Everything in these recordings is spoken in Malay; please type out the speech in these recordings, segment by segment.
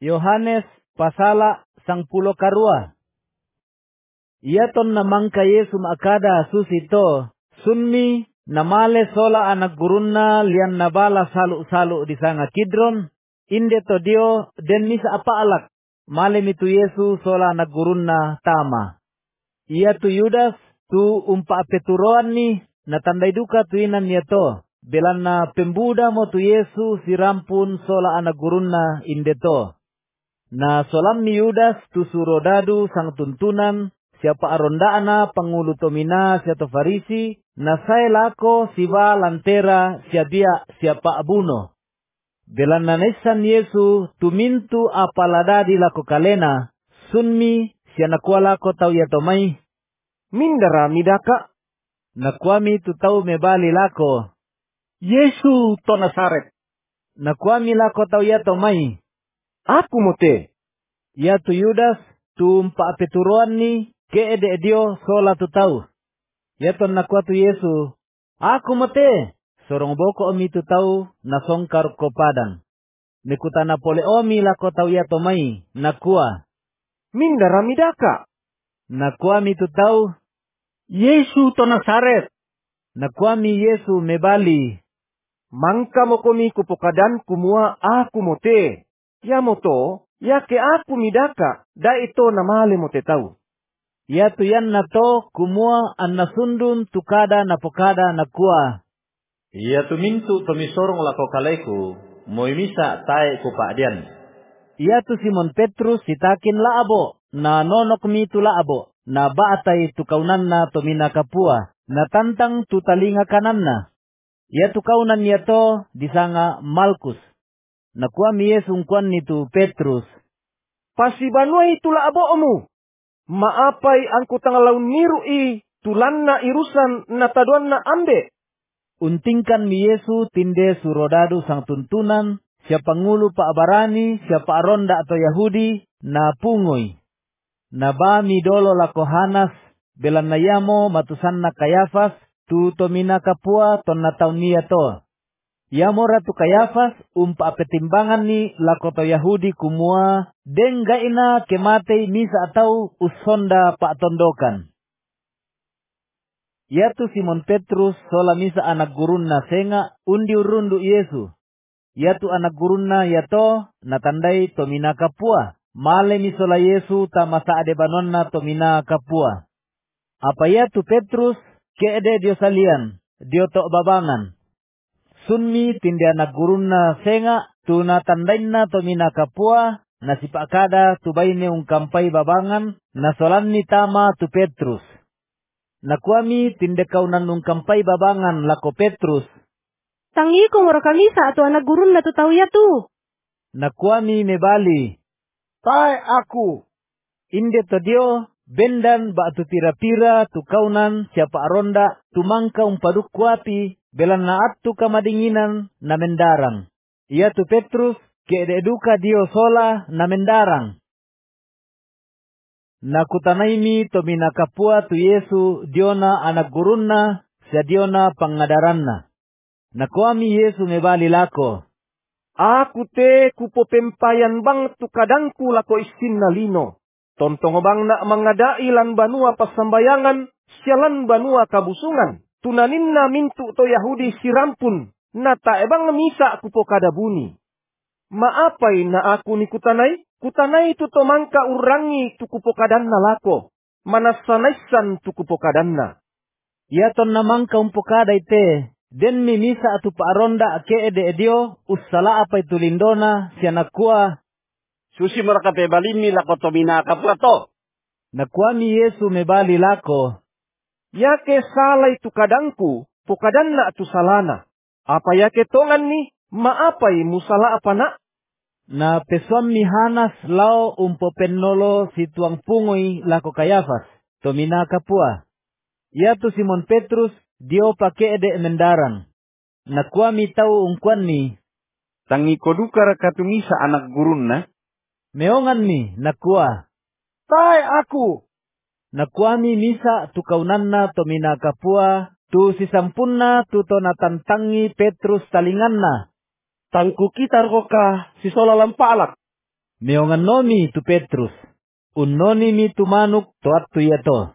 Yohanes pasala 10 karua. Iyaton namang ka Yesu maakada susito, sunmi namale sola anak gurunna lian nabala salu-salu di sanga Kidron, inde to dio den misa apa alak, male mitu Yesu sola anak gurunna tama. Ia tu Yudas tu umpa peturoan ni natandai duka tuinan niya to, belan na pembuda mo tu Yesu sirampun sola anak gurunna inde to. Na solam ni Yudas tu surodadu sang tuntunan, siapa arondaana pangulu tomina siato farisi, na say lako siba lantera siapa abuno. Belan na nesan Yesu tumintu apaladadi lako kalena, sunmi siya nakuha lako tau yatomay. Mindara midaka, Nakuami tu tau mebali lako. Yesu to Nazaret. Nakuami lako tau yatomay. Aku mote. Ya tu Yudas tu mpa peturuan ni keede dio sola tu tau. Ya ton nakua tu Yesu. Aku mote. Sorong boko omi tu tau nasongkar ko padang. Nekutana pole omi lako tau yatomay. Nakua. Mindara midaka. Nakuami tu tau. Yesu to Nazaret. Nakuami Yesu mebali. Mangka mo komi kupokadan kumua aku mote. Ya moto, ya ke aku midaka, da ito namale mote tau. Ya tu yan na to kumua an nasundun tukada na pokada nakua. Ia tu mintu pemisorong lako kalaiku, moimisa tae kupadian. Ia tu Simon Petrus sitakin laabo, na nonok mi tu laabo, na baatay tu kaunan na tomina kapua, na tantang tu talinga kanan na. Ia tu kaunan niya to disanga Malkus. Nakua mi Yesu kuan ni tu Petrus. Pasibanuay tu laabo omu. Maapay ang kutangalaw nirui tulan na irusan na taduan na ambe. Untingkan mi Yesu tinde surodadu sang tuntunan, siapa ngulu pa abarani, siapa aronda atau Yahudi, na pungoy. Na ba mi dolo lako Hanas, belan na yamo matusan na Kayafas, tu tomina kapua ton na taun niya to. Yamo ratu Kayafas, umpa petimbangan ni lako to Yahudi kumua, dengga ina kematei misa atau usonda pa tondokan. Yatu Simon Petrus sola misa anak gurun na senga undi urundu Yesu. Yatu anak gurun na yato natandai tomina kapua. Male misola Yesu tamasa adebanon na tomina kapua. Apa yatu Petrus keede dio salian, dio to babangan. Sunmi tindi anak gurun na senga tu natandain na tomina kapua na sipakada tu baine ungkampai babangan na solan ni tama tu Petrus. Nakuami tinde kaunan ungkampai babangan lako Petrus. Tangi ko mora kami sa ato anak gurun na tutaw ya tu. Nakuami mebali. Tai aku. Inde to dio bendan ba tu pira-pira tu kaunan siapa aronda tumangka umpaduk kuapi belan na atu kamadinginan na mendarang. Ia tu Petrus keeduka dio sola na mendarang. Nakutanaimi tomina kapua tu Yesu diona anak gurunna sa diona pangadaranna. Nakuami Yesu mebali lako. Aku te kupopempayan bang tu kadangku lako isin na lino. Tontong bang na mangadai lan banua pasambayangan, sialan banua kabusungan. Tunanin na mintu to Yahudi sirampun, na taebang misa kupokadabuni. Maapay na aku ni kutanay? Kutanay tu tomangka urangi tu kupokadan na lako. Manasanaysan tu kupokadan na. Yaton namang kaumpokada ite. Den mi misa atu paaronda keede edio usala apa itu lindona siya nakua. Susi mereka pebalimi lako tomina kapuato. Nakua mi Yesu mebali lako. Yake salay tu kadangku, pokadan na atu salana. Apa yake tongan ni, maapay musala apa na? Na pesuam mi Hanas lao penolo si tuang pungoy lako Kayafas, tomina kapua. Yatu Simon Petrus, dio pakeede mendarang. Nakua mi tau ungkuan ni. Tangi kodukar katungisa anak gurun na? Meongan mi, nakua. Tai aku. Nakua mi misa tu kaunan na tomina kapua, tu si sampunna tu to natantangi Petrus talingan na. Tangku kita roka si sola lampalak. Meongan nomi tu Petrus. Unnoni mi tu manuk toat tu yato.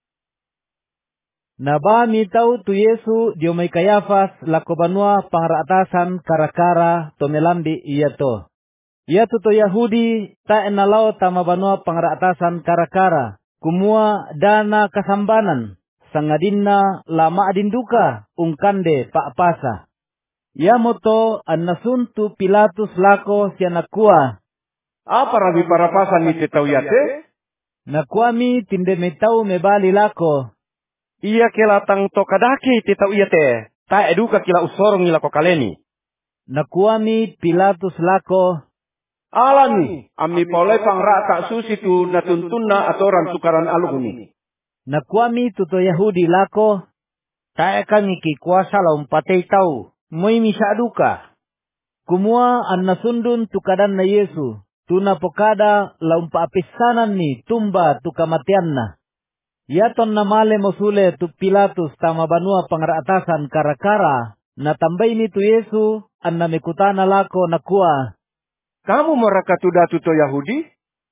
Naba mi tau tu Yesu dio may Kayafas lako banua pangratasan karakara to melambi iyato. Iyato to Yahudi ta enalaw tama banua pangratasan karakara. Kumua dana kasambanan. Sangadinna lama adinduka ungkande pakpasa. Yamoto an nasuntu Pilatus lako siya nakua. Apa rabi parapasan ni titau yate? Nakuami tinde metau mebali lako. Iya kelatang to kadaki titau yate. Ta eduka kila usorong nila ko kaleni. Nakuami Pilatus lako. Alani, ami paulay pangrata susi tu natuntuna atoran sukaran aluguni. Nakuami tuto Yahudi lako. Tae kami kikuasa laung patay tau. Moy misaduka. Kumua an nasundun tukadan na Yesu. Tuna pokada laung paapisanan ni tumba tu kamatian na. Yaton na male mosule tu Pilatus tama banua pangratasan karakara. Natambay ni tu Yesu an namikutana lako nakua. Kamu marakatuda tuto Yahudi?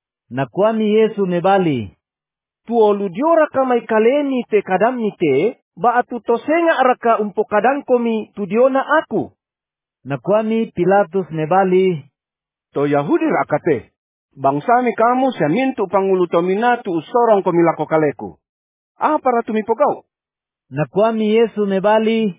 Nakuami Yesu mebali. Tuolu diora kamay kaleni te kadam ni te. Baatu tosenga araka umpo kadang komi tu diona aku. Nakuami Pilatus mebali. To Yahudi rakate. Bangsa mi kamu siya mintu pangulu tomina tu usorong komilako kaleku. Apa ratu mi pokaw? Nakuami Yesu mebali.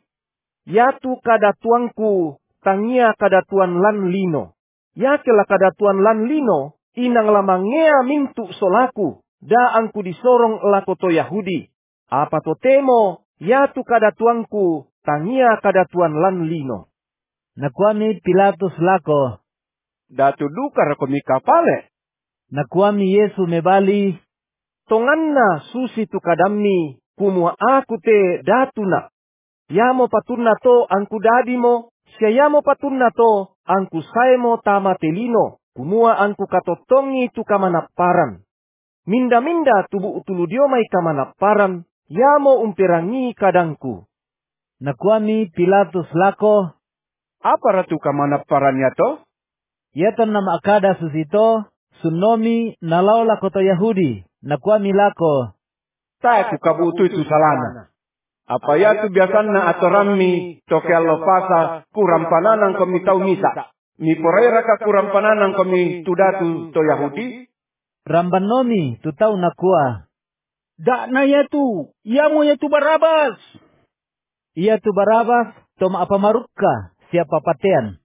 Yatu kadatuanku tangia kadatuan lan lino. Yakela kadatuan lan lino inang lamangea mintu solaku. Da angku disorong lako to Yahudi. Apa to temo yatu kadatuanku tangia kadatuan lan lino. Nakuami Pilatus lako. Datu dukar ko mi kapale. Nakuami Yesu mebali. Tonganna susi tu kadamni kumua aku te datuna. Yamo patunna to angku dadimo. Siya yamo patunna to angku saemo tama telino. Kumua angku katotongi tu kamanaparan. Minda-minda tubu utulu diomay kamanaparan. Yamo umpirangi kadangku. Nakuami Pilatus lako. Apa ratu kamanaparan yato? Yaton na maakada susito. Sunomi nalaw lako to Yahudi. Nakuami lako. Tae kukabutu itu salana. Apa yatu biasan na atorami toke alopasa kurampananang komi tau misa. Mi porera ka kurampananang komi tudatu to Yahudi. Rambanomi tutau nakua. Da na yatu. Yamo yatu Barabas. Iya tu Barabas. Toma apa marukka siapa patean.